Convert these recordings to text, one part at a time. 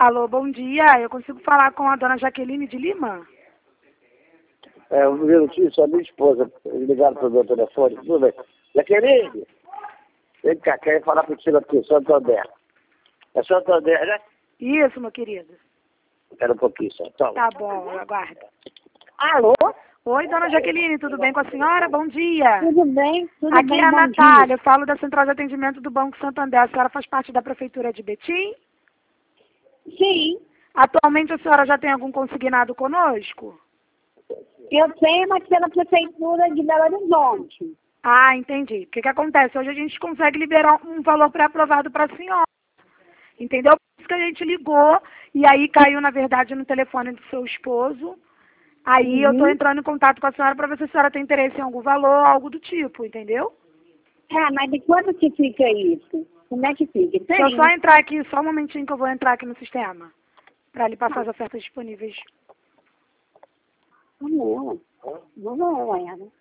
Alô, bom dia. Eu consigo falar com a dona Jaqueline de Lima? Um minutinho, só minha esposa. Eles ligaram para o meu telefone. Tudo bem. Jaqueline, vem cá, quero falar contigo aqui, Santander. É Santander, né? Isso, meu querido. Espera um pouquinho só. Toma. Tá bom, eu aguardo. Alô? Oi, dona Jaqueline, tudo bem com a senhora? Bom dia. Tudo bem? Tudo Aqui bem, é a bom Natália, dia. eu falo da Central de Atendimento do Banco Santander. A senhora faz parte da Prefeitura de Betim? Sim, Atualmente a senhora já tem algum consignado conosco? eu tenho, mas pela Prefeitura de Belo Horizonte. Ah, entendi. O que que acontece? Hoje a gente consegue liberar um valor pré-aprovado para a senhora. Entendeu? Por isso que a gente ligou e aí caiu, na verdade, no telefone do seu esposo. Aí eu estou entrando em contato com a senhora para ver se a senhora tem interesse em algum valor, algo do tipo, entendeu? Mas de quanto que fica isso? Como é que fica? Deixa eu só entrar aqui, só um momentinho que eu vou entrar aqui no sistema. Para lhe passar as ofertas disponíveis. Não, não é, né?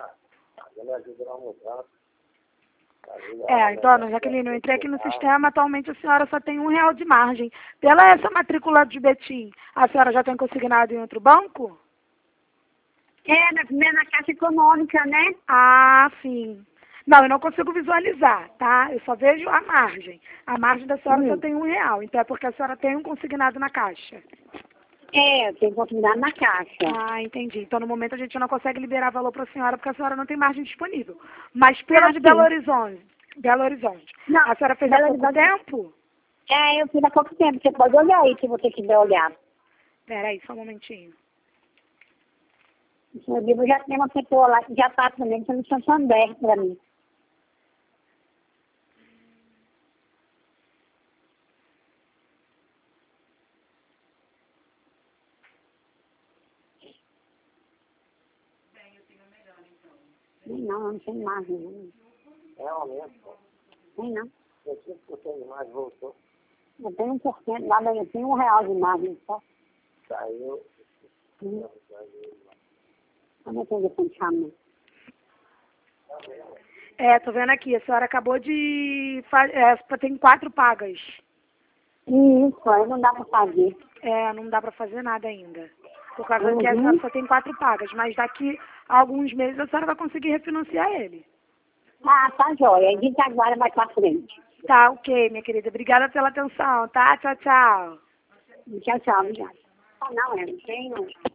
Então, dona Jaqueline, eu entrei aqui no sistema, atualmente a senhora só tem R$ 1 de margem. Pela essa matrícula de Betim, a senhora já tem consignado em outro banco? Na Caixa Econômica, né? Ah, sim. Não, eu não consigo visualizar, tá? Eu só vejo a margem. A margem da senhora só tem R$ 1, então é porque a senhora tem um consignado na Caixa. Eu tenho oportunidade na Caixa. Ah, entendi. Então, no momento, a gente não consegue liberar valor para a senhora, porque a senhora não tem margem disponível. Mas pela de Belo Horizonte. Não, A senhora fez há pouco tempo? Eu fiz há pouco tempo. Você pode olhar aí, se você quiser olhar. Peraí, só um momentinho. Eu digo, já tem uma pessoa lá que já está também no Santander para mim. Não tem mais, não. Realmente, Tem não. eu sinto que eu tenho mais, voltou. Eu tenho 1%, nada, eu tenho R$ 1 de margem só. Saiu. Como é que eu vou chamar? Tô vendo aqui, a senhora acabou de... tem 4 pagas. Isso, aí não dá para fazer. Não dá para fazer nada ainda. Por causa que a senhora só tem 4 pagas, mas daqui a alguns meses a senhora vai conseguir refinanciar ele. Tá jóia. A gente agora vai para frente. Tá, ok, minha querida. Obrigada pela atenção, tá? Tchau, tchau. Tchau, tchau. Não, não tem, não.